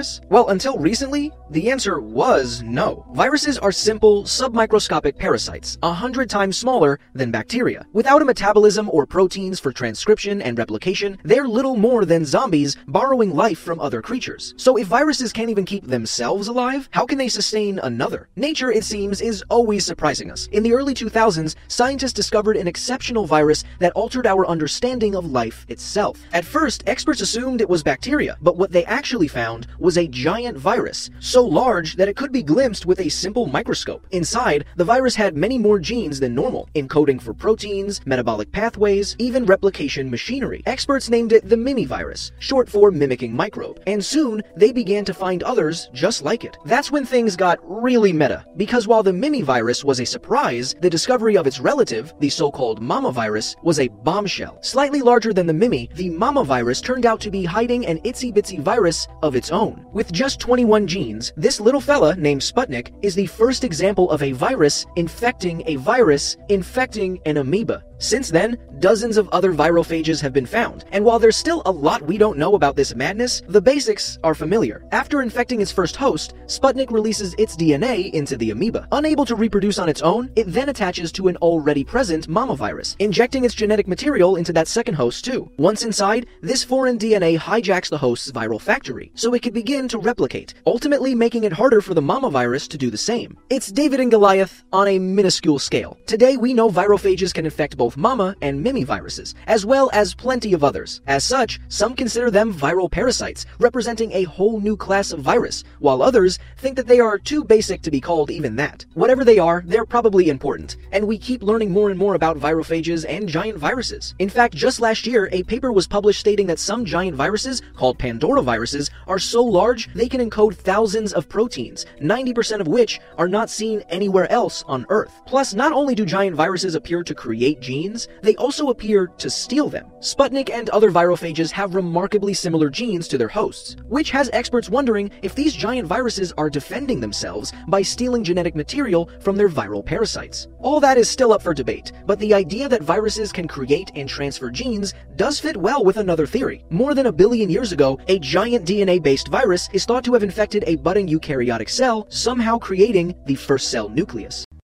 Well, until recently, the answer was no. Viruses are simple, submicroscopic parasites, 100 times smaller than bacteria. Without a metabolism or proteins for transcription and replication, they're little more than zombies borrowing life from other creatures. So if viruses can't even keep themselves alive, how can they sustain another? Nature, it seems, is always surprising us. In the early 2000s, scientists discovered an exceptional virus that altered our understanding of life itself. At first, experts assumed it was bacteria, but what they actually found was a giant virus, so large that it could be glimpsed with a simple microscope. Inside, the virus had many more genes than normal, encoding for proteins, metabolic pathways, even replication machinery. Experts named it the mimivirus, short for mimicking microbe, and soon they began to find others just like it. That's when things got really meta, because while the mimivirus was a surprise, the discovery of its relative, the so-called mamavirus, was a bombshell. Slightly larger than the mimi, the mamavirus turned out to be hiding an itsy-bitsy virus of its own. With just 21 genes, this little fella named Sputnik is the first example of a virus infecting an amoeba. Since then, dozens of other virophages have been found, and while there's still a lot we don't know about this madness, the basics are familiar. After infecting its first host, Sputnik releases its DNA into the amoeba. Unable to reproduce on its own, it then attaches to an already present mamavirus, injecting its genetic material into that second host too. Once inside, this foreign DNA hijacks the host's viral factory, so it can begin to replicate, ultimately making it harder for the mamavirus to do the same. It's David and Goliath on a minuscule scale. Today we know virophages can infect both mama and mimi viruses, as well as plenty of others. As such, some consider them viral parasites, representing a whole new class of virus, while others think that they are too basic to be called even that. Whatever they are, they're probably important, and we keep learning more and more about virophages and giant viruses. In fact, just last year, a paper was published stating that some giant viruses, called Pandora viruses, are so large they can encode thousands of proteins, 90% of which are not seen anywhere else on Earth. Plus, not only do giant viruses appear to create genes, they also appear to steal them. Sputnik and other virophages have remarkably similar genes to their hosts, which has experts wondering if these giant viruses are defending themselves by stealing genetic material from their viral parasites. All that is still up for debate, but the idea that viruses can create and transfer genes does fit well with another theory. More than 1 billion years ago, a giant DNA-based virus is thought to have infected a budding eukaryotic cell, somehow creating the first cell nucleus.